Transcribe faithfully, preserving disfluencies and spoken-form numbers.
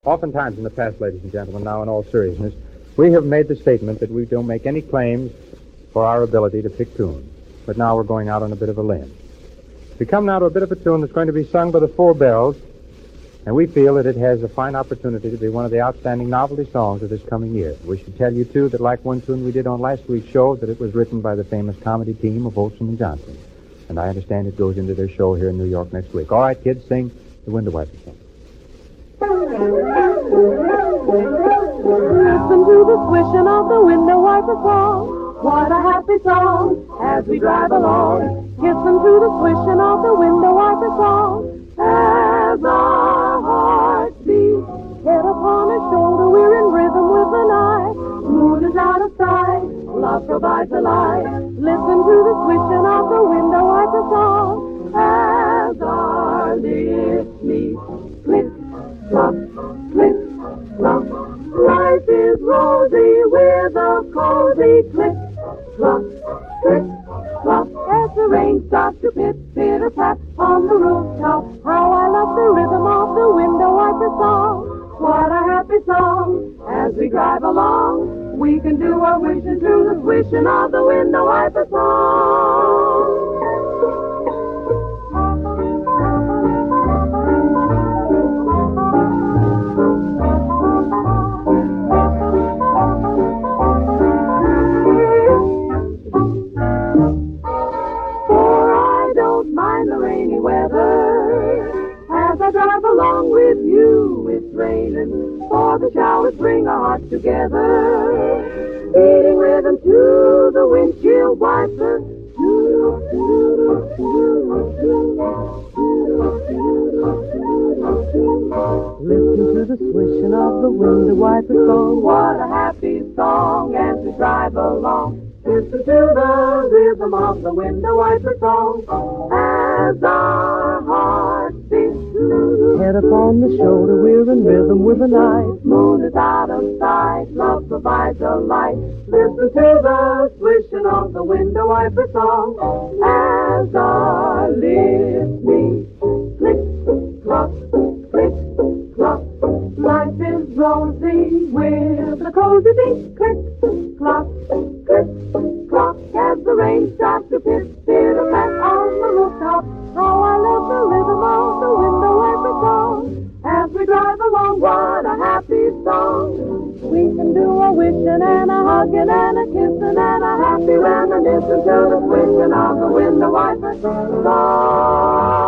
Oftentimes in the past, ladies and gentlemen, now in all seriousness, we have made the statement that we don't make any claims for our ability to pick tunes. But now we're going out on a bit of a limb. We come now to a bit of a tune that's going to be sung by the Four Bells, and we feel that it has a fine opportunity to be one of the outstanding novelty songs of this coming year. We should tell you, too, that like one tune we did on last week's show, that it was written by the famous comedy team of Olson and Johnson. And I understand it goes into their show here in New York next week. All right, kids, sing the Window Wiper song. Listen to the swishing of the window wiper song. What a happy song as we drive along. Listen to the swishing of the window wiper song. As our hearts beat, head upon his shoulder, we're in rhythm with the night. Moon is out of sight, love provides a light. Listen to the swishing of the window wiper song. As our lips meet, click, clop, click, clop. Life is rosy with a cozy click, clop, click, clop. As the rain starts to pit, pitter pat on the rooftop. How I love the rhythm of the window wiper song. What a happy song. As we drive along, we can do our wishes through the swishing of the window wiper song. Along with you, it's raining, for the showers bring our hearts together, beating rhythm to the windshield wiper. Listen to the swishing of the window wiper song. What a happy song as we drive along. Listen to the rhythm of the window wiper song as our hearts beat. Head upon the shoulder, we're in rhythm with the night. Moon is out of sight, love provides a light. Listen to the swishing of the window wiper song as our lips meet. Click, clop, click, clop. Life is rosy with a cozy beat. Click, clop, click, clop. As the rain starts to pitter pitter pat on the rooftop. How I love the rhythm of the window wiper song. As we drive along, what a happy song. We can do a wishing and a hugging and a kissing and a happy reminiscing to the swishing of the window wiper song.